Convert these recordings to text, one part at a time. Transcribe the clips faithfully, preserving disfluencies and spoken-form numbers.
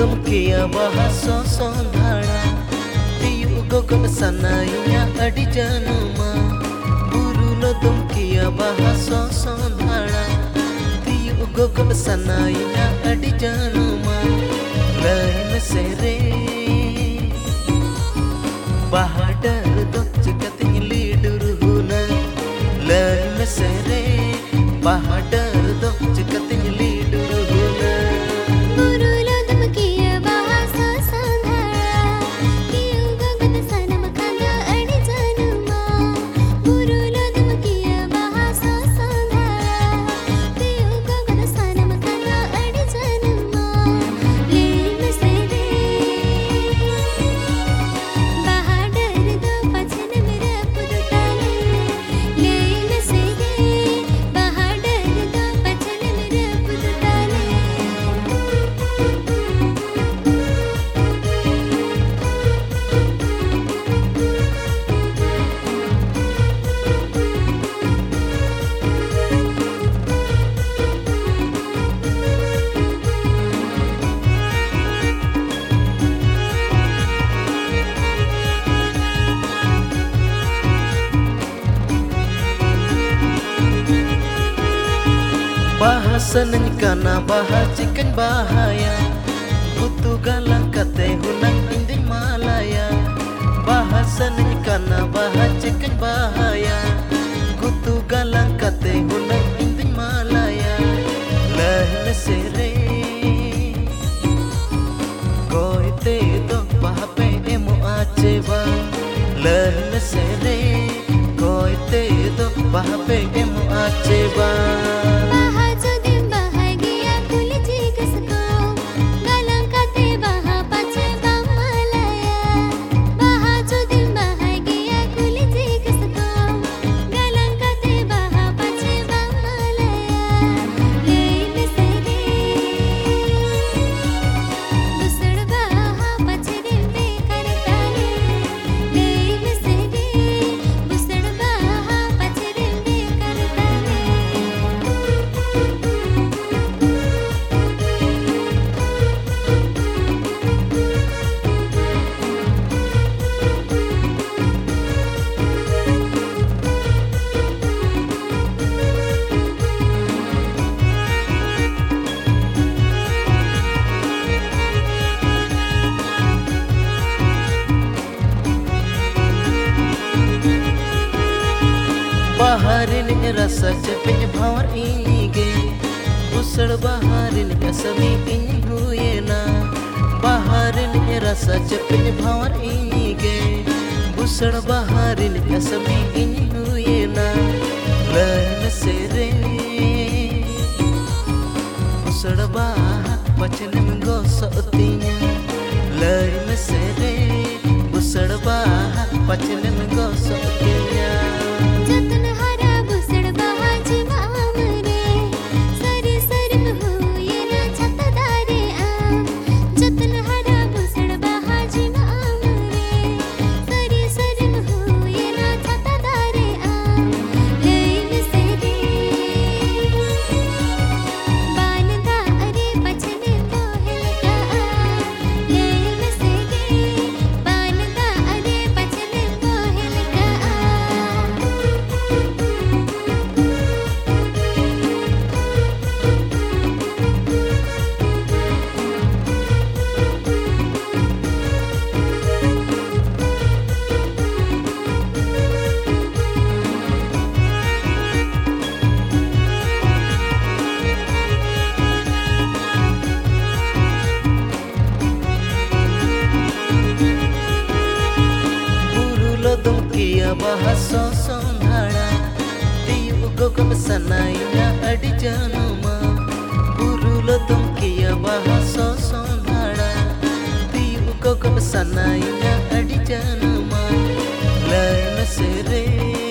तुम किया बाहा सो सोंधाड़ा तियु गोगल सनाइया अड़ी जनुमा बुरुलो तुम किया बाहा सो सोंधाड़ा तियु गोगल सनाइया अड़ी जनुमा लाइन से रे बाहा डर दो चिकतिन लीडुर हुना लाइन से रे बाहा डर दो चिकतिन लीडुर हुना Baha seneng kana baha cikan bahaya Kutu galang kate hunang inding malaya Baha seneng kana baha cikan bahaya Kutu galang kate hunang inding malaya Lahna sere Koi te do baha pe emo ache bang Lahna sere Koi te do baha pe emo ache bang Baharin rasa cepenya bhawar inge Usad baharin asami in huyena Baharin rasa cepenya bhawar inge Usad baharin asami in huyena Lain sere Usad bahar pachnem gosatinya Lain sere Usad bahar pachnem gosatinya Baha so sondhara tiyu gogam sanaiya adi januma burulo tum kiya baha so sondhara tiyu gogam sanaiya adi januma lain sere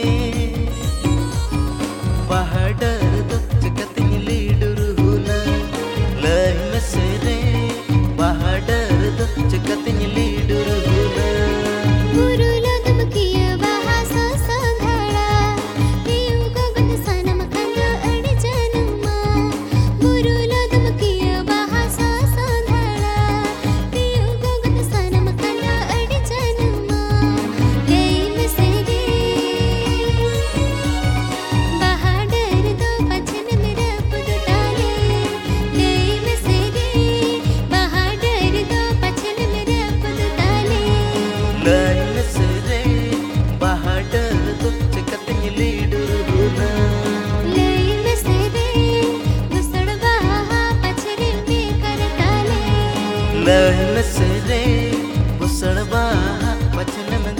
baha dar do jagatin lidur huna lain sere baha dar do jagatin lidur huna burulo tum kiya baha so sondhara tiyu gogam sanam khanda adi januma burulo tum kiya baha so sondhara बहन से रे बुसड़ बाहा बचन में